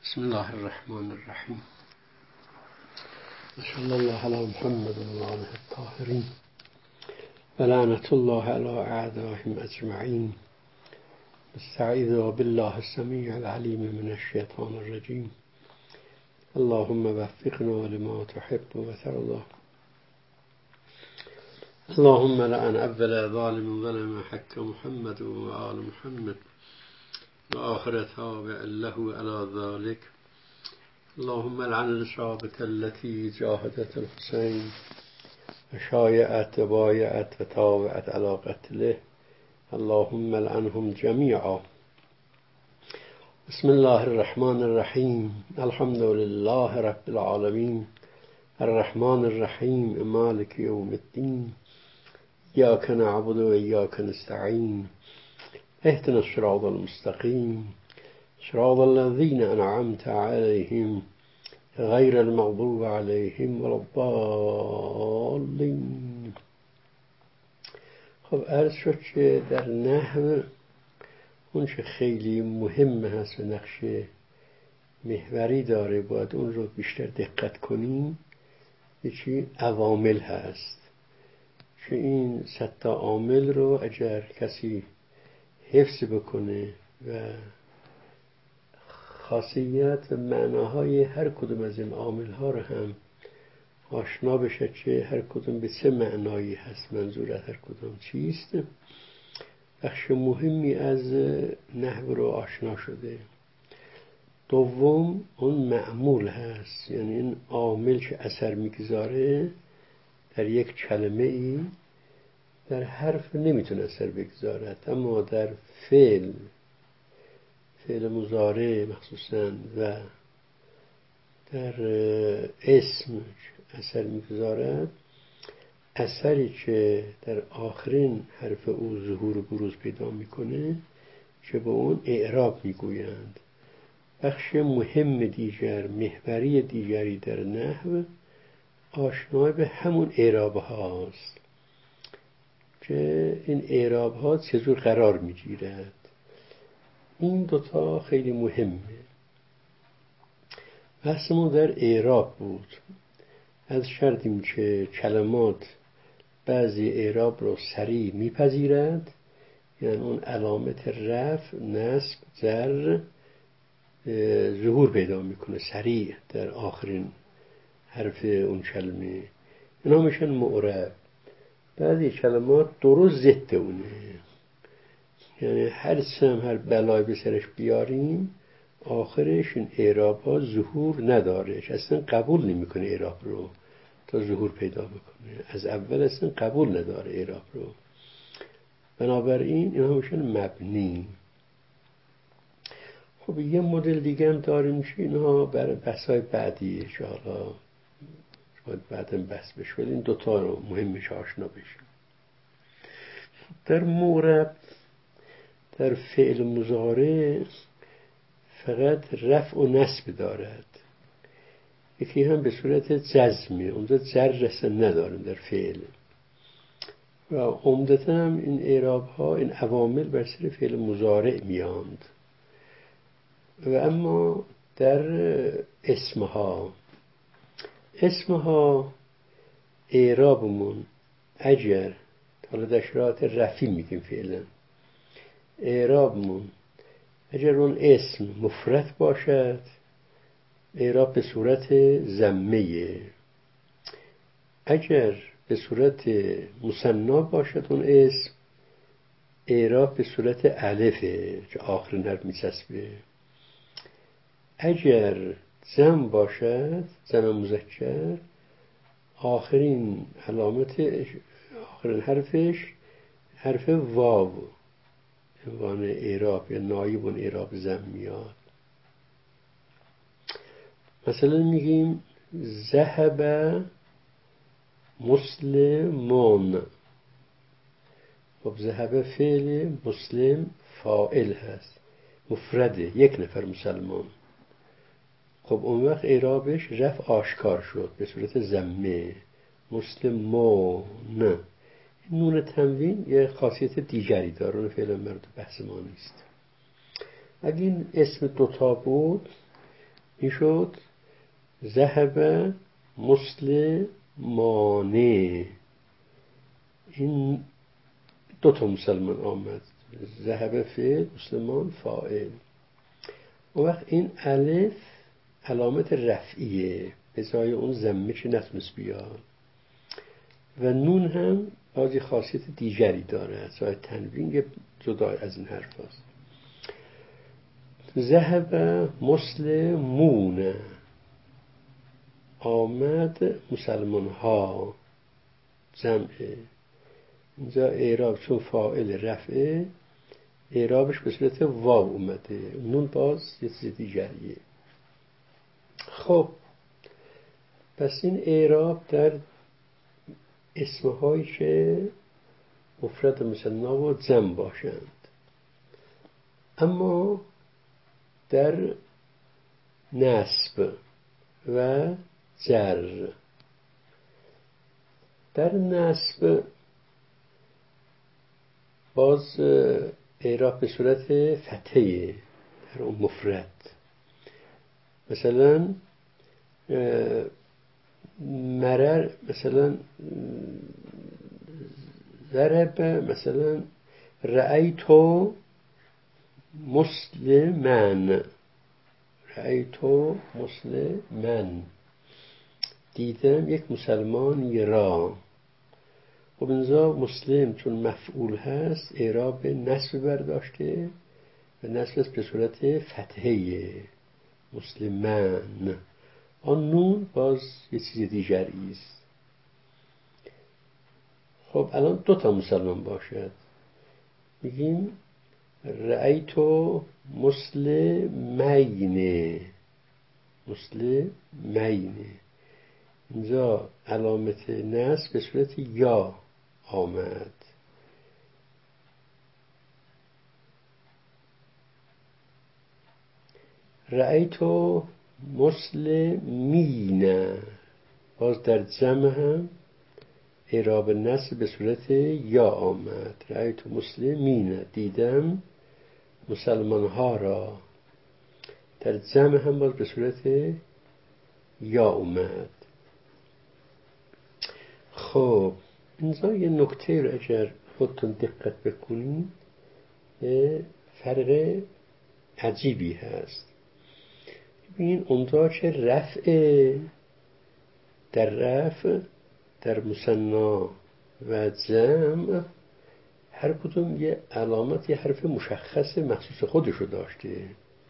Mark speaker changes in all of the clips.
Speaker 1: بسم الله الرحمن الرحیم. صلی الله علی محمد و آله الطاهرین و لعنت الله علی اعدائهم اجمعین. استعیذ بالله السمیع العلیم من الشیطان الرجیم. اللهم وفقنا لما تحب و ترضى. اللهم لعن اول ظالم ظلم حق محمد و آل محمد و آخر تابع له على ذلك. اللهم لعن الإصابة التي جاهدت الحسين وشايعت وبايعت وتابعت على قتله. اللهم لعنهم جميعا. بسم الله الرحمن الرحيم. الحمد لله رب العالمين الرحمن الرحيم مالك يوم الدين. إياك نعبد وإياك نستعين. اهدنا الصراط المستقيم صراط الذين أنعمت عليهم غير المغضوب عليهم ولا الضالين. خب عرض شد که در نحو اون چه خیلی مهم هست و نقش محوری داره باید اون رو بیشتر دقت کنیم. یکی عوامل هست که این 100 تا عامل رو اگر کسی حفظ بکنه و خاصیت و معناهای هر کدوم از این عامل ها رو هم آشنا بشه که هر کدوم به چه معنایی هست، منظور از هر کدوم چیست، بخش مهمی از نحو رو آشنا شده. دوم اون معمول هست، یعنی این عامل که اثر میگذاره در یک کلمه ای در حرف نمیتونه اثر بگذارد، اما در فعل مضارع مخصوصا و در اسم اثر میگذارد. اثری که در آخرین حرف او ظهور و بروز پیدا میکنه که به اون اعراب میگویند. بخش مهم دیگر، محوری دیگری در نحو آشنای به همون اعراب هاست که این اعراب ها چجور قرار میگیرد. این دوتا خیلی مهمه. بحثمون در اعراب بود. از شرطیم که کلمات بعضی اعراب رو سریع میپذیرد، یعنی اون علامت رفع، نصب، جر ظهور پیدا میکنه سریع در آخرین حرف اون کلمه، اینا میشن معرب. بعضی کلمات درست ضد اونه، یعنی هر بلای به سرش بیاریم آخرش این اعراب ها ظهور نداره، اصلا قبول نمیکنه اعراب رو تا ظهور پیدا بکنه. از اول اصلا قبول نداره اعراب رو. بنابراین اینا میشن مبنی. خب یه مدل دیگه هم داریم که اینها برای بحث‌های بعدیه که حالا باید بعدم بحث بشه، ولی این دوتا رو مهمش آشنا بشیم. در معرب در فعل مضارع فقط رفع و نصب دارد، یکی هم به صورت جزمه، اونجا جر اصلا نداریم در فعل، و عمدتا هم این اعراب ها، این عوامل بر سر فعل مضارع میاند. و اما در اسمها اعرابمون اگر حالا در شرایط رفعی میگیم فعلا، اعرابمون اگر اون اسم مفرد باشد اعراب به صورت ضمه، اگر به صورت مثنا باشد اون اسم اعراب به صورت الفه که آخرین حرف میچسبه. اگر جمع باشد، جمع مذکر، آخرین حرفش حرف واو عنوان اعراب یا نایب اون اعراب ضم میاد. مثلا میگیم ذهب مسلمون. خب ذهب فعل، مسلم فاعل هست، مفرده، یک نفر مسلمان. خب اون وقت اعرابش رفع آشکار شد به صورت ضمه، مسلمون. نون تنوین یه خاصیت دیگری داره، اون فعلا مربوط بحث ما نیست. اگه این اسم دوتا بود این شد ذهب مسلمانه. این دو تا مسلمان آمد، ذهب فعل، مسلمان فاعل. اون وقت این الف علامت رفعیه، به جای اون ضمه که نتونست بیاد، و نون هم بازی خاصیت دیگری داره، جای تنوین جدا از این حرف هست. ذهب مسلمون، آمد مسلمان ها، جمعه. اینجا اعراب چون فاعل رفعه، اعرابش به صورت واو اومده، نون باز یه چیز دیگریه. خب پس این اعراب در اسمهایی که مفرد مثنی و جمع باشند. اما در نصب و جر، در نصب باز اعراب به صورت فتحه در اون مفرد. مثلا مرر، مثلا ضرب، مثلا رأیتو مسلمن، رأیتو مسلمن، دیدم یک مسلمان را. خب اینجا مسلم چون مفعول هست اعراب نصب برداشته و نصب به صورت فتحه مسلمان. آن نون باز یه چیز دیگری است. خب الان دو تا مسلمان باشد، میگیم رأیتو مسلمین، مسلمین. اینجا علامت نصب به صورت یا آمد. رأیتو مسلمین، باز در جمع هم اعراب نصب به صورت یا آمد. رأیتو مسلمین، دیدم مسلمان ها را، در جمع هم باز به صورت یا اومد. خب اینجا یه نکته رو اگر خودتون دقت بکنید فرق عجیبی هست. ببین اونجا که رفع، در رفع در مثنی و جمع هر کدوم یه علامت، یه حرف مشخص مخصوص خودشو داشته.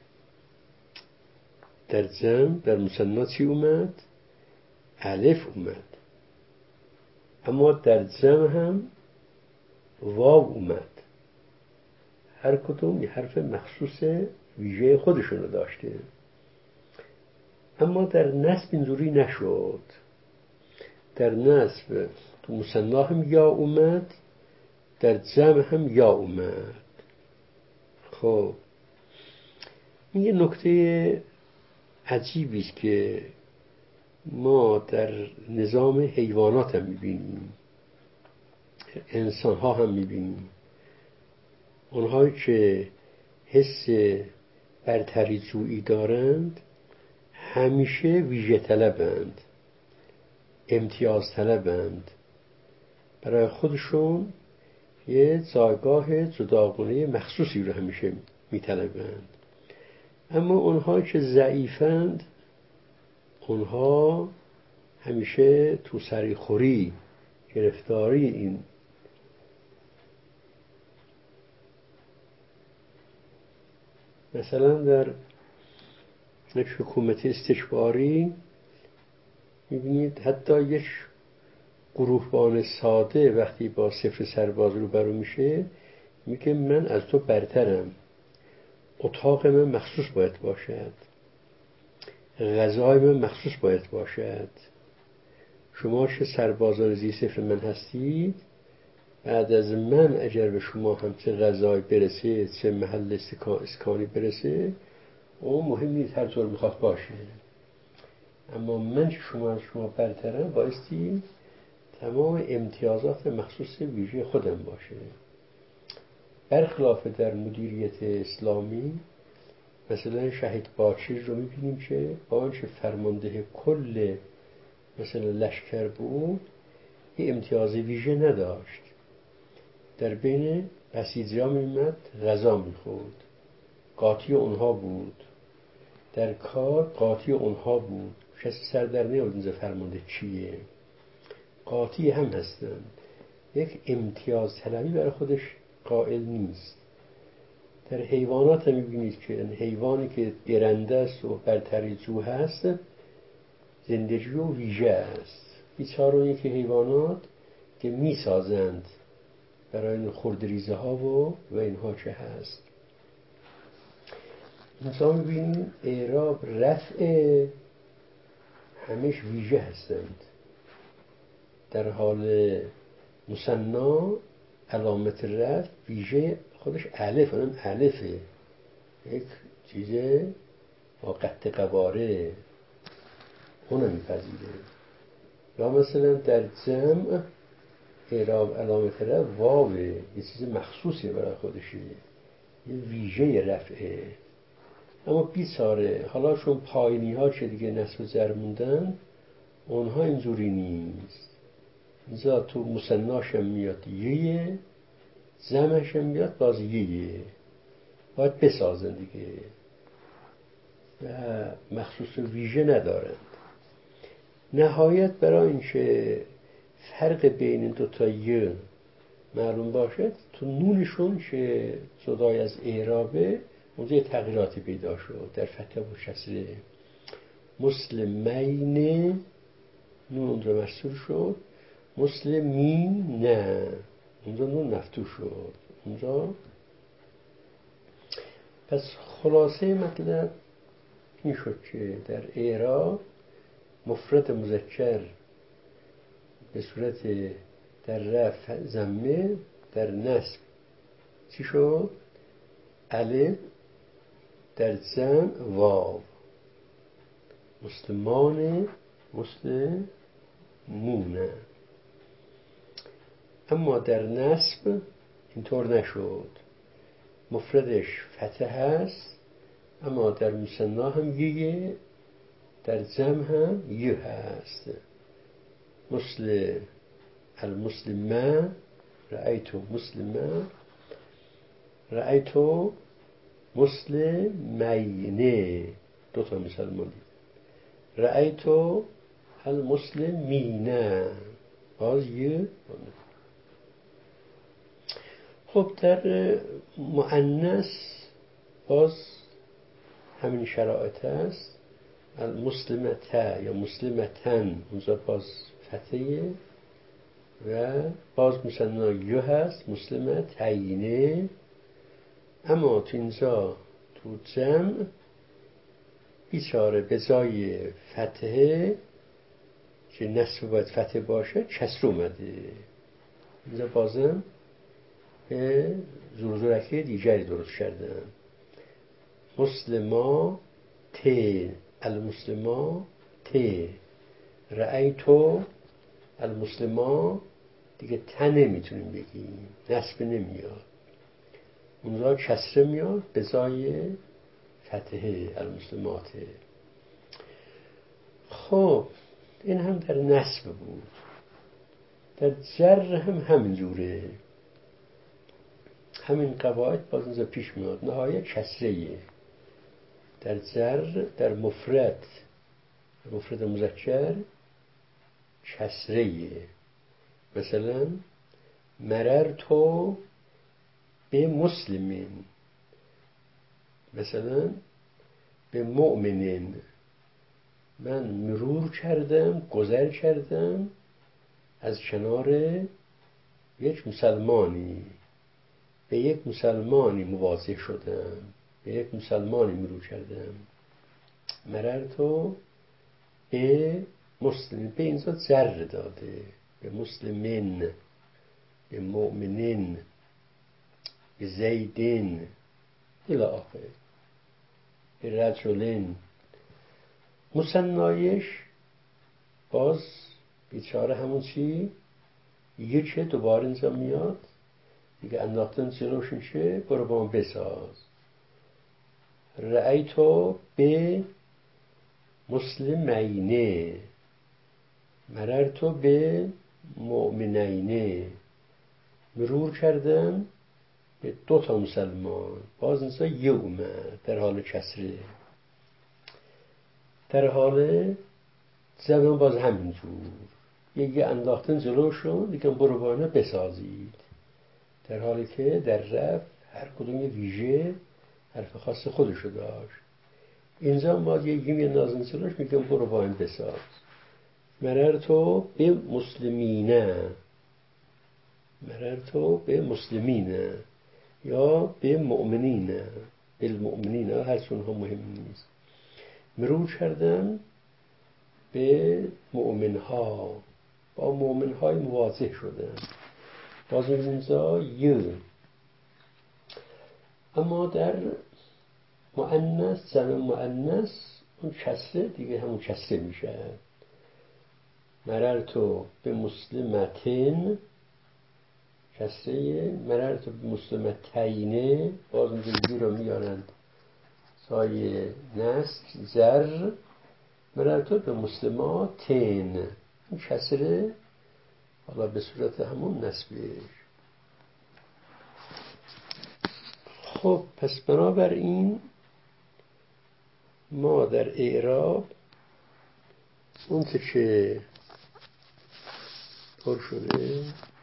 Speaker 1: در جمع در مثنی چی اومد؟ الف اومد. اما در جمع هم واو اومد. هر کدوم یه حرف مخصوص ویژه خودشونو داشته. اما در نصب اینجوری نشد. در نصب تو مثنی هم یا اومد، در جمع هم یا اومد. خب این یه نکته عجیبی است که ما در نظام حیوانات هم میبینیم، انسان ها هم میبینیم. اونهایی که حس برتری جویی دارند همیشه ویژه طلبند، امتیاز طلبند، برای خودشون یه جایگاه جداگانه مخصوصی رو همیشه میطلبند. اما اونهایی که ضعیفند اونها همیشه تو سریخوری، گرفتاری این مثلا در یک حکومت استکباری میبینید حتی یک گروهبان ساده وقتی با 0 سرباز روبرو میشه میگه من از تو برترم، اتاق من مخصوص باید باشد، غذای من مخصوص باید باشد. شما چه سربازان زی 0 من هستید، بعد از من اگر به شما هم چه غذای برسه، چه محل اسکانی برسه، اون مهم نیست، هر طور میخواد باشه. اما من شما از شما برترم، بایستی تمام امتیازات مخصوص ویژه خودم باشه. برخلاف در مدیریت اسلامی مثلا شهید باچیر رو میبینیم که با آنچه فرمانده کل مثلا لشکر بود یه امتیاز ویژه نداشت، در بین بسیجی ها میمد غذا میخورد، قاطی اونها بود، در کار قاطی اونها بود، کسی سر در نیاورد اینجا فرمانده چیه، قاطی هم هستند، یک امتیاز طلبی برای خودش قائل نیست. در حیوانات هم میبینید که حیوانی که درنده است و برتری جو هست زندگی و ویژه است. بیچاره که حیوانات که میسازند برای این خردریزه ها و اینها چه هست. اینجا میبینیم اعراب رفع همش ویژه هستند. در حال مثنا علامت رفع ویژه خودش الف، اونم الفه، یک چیز با قط قواره اونم میپذیره. یا مثلا در جمع اعراب علامت رفع واوه، یه چیز مخصوصی برای خودشه، یه ویژه رفعه. اما بیچاره حالا چون پایینی ها چه دیگه نصب جر موندن اونها اینجوری نیست. اینجا تو مثناشم میاد یه، جمعشم میاد باز یه، باید بسازن دیگه و مخصوص ویژه ندارند. نهایت برای اینکه فرق بین این دوتا یه معلوم باشد تو نونشون که جدای از اعرابه اونجا یه تغییراتی پیدا شد در فتح و کسره. مسلمین نون اونجا مستور شد، مسلمین نه اونجا نون مفتوح شد اونجا. پس خلاصه مطلب این شد که در اعراب مفرد مذکر به صورت در رفع ضمه، در نصب چی شد؟ الف، در جمع واو، مسلمان مسلمونه. اما در نصب اینطور نشد، مفردش فتح هست اما در مثنا هم یه، در جمع هم یه هست. مثل المسلمه رأیتو مسلمه، رأیتو مسلمینه، دو تا مثال موندید. رأیتو المسلمینه باز یه. خب در مؤنث باز همین شرایط هست. المسلمته یا مسلمتن اونجا باز فتحه و باز مثلا یه هست مسلمتینه. اما تو اینجا تو جمع بیچاره به جای فتحه که نصب باید فتحه باشه کسر اومده. اینجا بازم به زورزورکی دیگری درست کردن. مسلما ته، المسلما ته، رأیتو المسلما دیگه ته نمیتونیم بگیم، نصب نمیاد، اونجا کسره میاد به جای فتحه المسلمات. خب این هم در نصب بود. در جر هم همین جوره، همین قواعد باز اینجا پیش میاد. نهایت کسره در جر، در مفرد مذکر کسره. مثلا مررتو به مسلمین، مثلا به مؤمنین، من مرور کردم، گذر کردم از کنار یک مسلمانی، به یک مسلمانی مواجه شدم، به یک مسلمانی مرور کردم. مررتو به مسلمین، به اینجا جر داده، به مسلمین، به مؤمنین، به زیدین الی آخر، به رجلین. مثنایش باز بیچاره همون چی یه چه دوباره اینجا میاد دیگه، انداختن جلوش میشه برو با من بساز. رأیتو به مسلمینه، مررتو به مؤمنینه، مرور کردم به 2 مسلمان. باز اینجا یه اومد در حال کسره، در حال زمان باز همینجور یه انداختن جلوشون، دیگه برو با اینا بسازید، در حالی که در رفت هر کدوم یه ویژه حرف خاص خودشو داشت. اینجا باز یه نازن جلوش، میگم برو با این بساز. مررتو به مسلمینه، مررتو به مسلمینه یا به مؤمنینه، بالمؤمنینه هر سونها مهم نیست. مرور کردم به مؤمنها، با مؤمنهای مواجه شدم. باز اینجا یه، اما در مؤنث، زن مؤنث، اون کسره دیگه همون کسره میشه. مررتو به مسلمتین کسره، مررتو به مسلمتینه، باز اینجا رو میارند سایه نسل زر. مررتو به مسلماتین، این کسره حالا به صورت همون نسبش. خب پس بنابراین ما در اعراب اون که پر شده،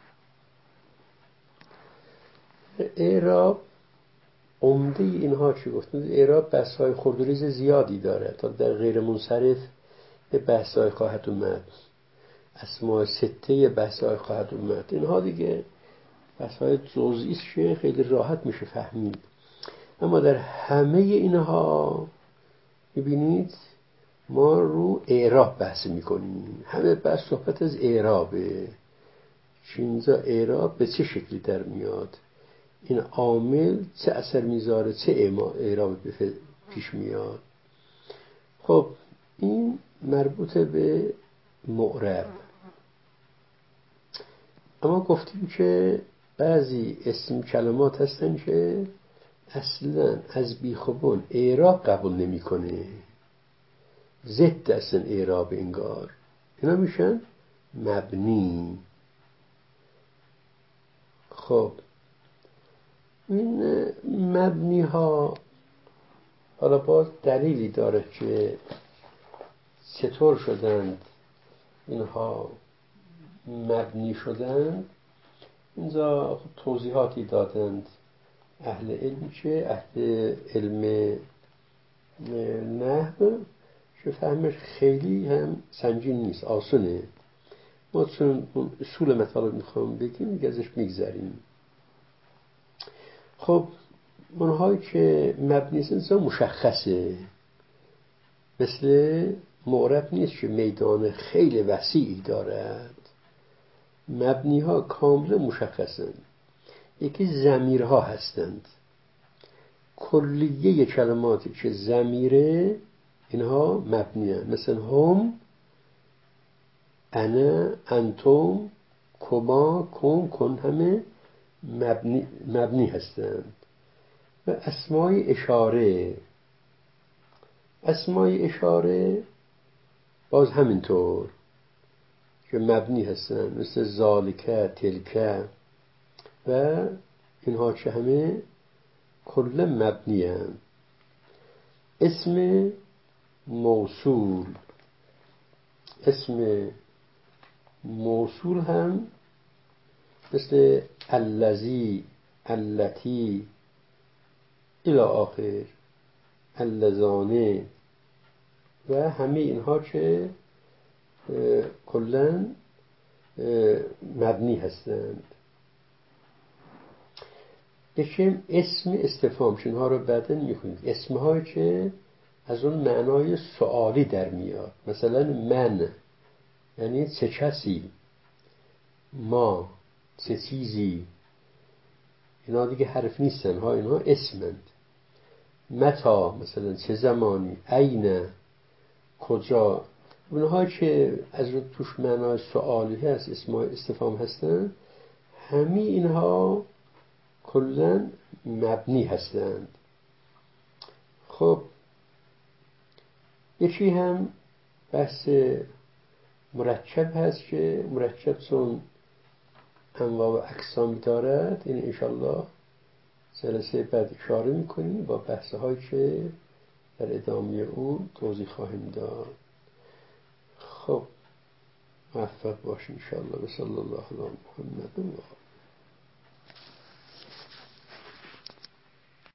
Speaker 1: اعراب عمده اینها چی گفتن؟ اعراب بحث‌های خرد و ریز زیادی داره، تا در غیر منصرف به بحث‌های خواهد اومد، اسماء سته بحث‌های خواهد اومد. اینها دیگه بحث‌های جزئی است، خیلی راحت میشه فهمید. اما در همه اینها میبینید ما رو اعراب بحث میکنیم، همه بحث صحبت از اعرابه. اینجا اعراب به چه شکلی در میاد، این عامل چه اثر میذاره، چه اعراب پیش میاد. خب این مربوط به معرب. اما گفتیم که بعضی اسم کلمات هستن که اصلا از بیخوبون اعراب قبول نمیکنه، ضد اصلا اعراب انگار. اینا میشن مبنی. خب این مبنی ها حالا باز دلیلی داره که چطور شدند اینها مبنی شدند. اینجا توضیحاتی دادند اهل علم، که اهل علم نحو، که فهمش خیلی هم سنگین نیست، آسونه. ما چون اصول مطالب میخوام بگیم دیگه ازش میگذریم. خب اونهایی که مبنی هستند مشخصه، مثل معرب نیست که میدان خیلی وسیعی دارد. مبنی ها کاملا مشخصند. یکی ضمیرها هستند، کلیه کلماتی که ضمیره اینها مبنی هستند، مثل هم، انا، انتم، کما، کن، کن، همه مبنی هستند. و اسمای اشاره، اسمای اشاره باز همینطور که مبنی هستند، مثل ذالکه، تلکه و اینها که همه کلا مبنی هستند. اسم موصول، اسم موصول هم مثل الذی، التی الی آخر، اللذانه و همه اینها که کلا مبنی هستند. بشیم اسم استفهام، اینها رو بعدا میخونید، اسمهایی که از اون معنای سوالی در میاد، مثلا من یعنی چه کسی، ما چه چیزی، اینا دیگه حرف نیستن ها، اینا اسمند. متا مثلا چه زمانی، عین کجا، اونها که از توش معنای سوالی هست، اسم استفهام هستن، همه اینها کلن مبنی هستند. خب یکی هم بحث مرکب هست که مرکب چون انواع و اقسام دارد، این انشالله جلسه بعد اشاره میکنیم با بحث هایی که در ادامه اون توضیح خواهیم داد. خب موفق باش انشالله. بسم الله علی محمد.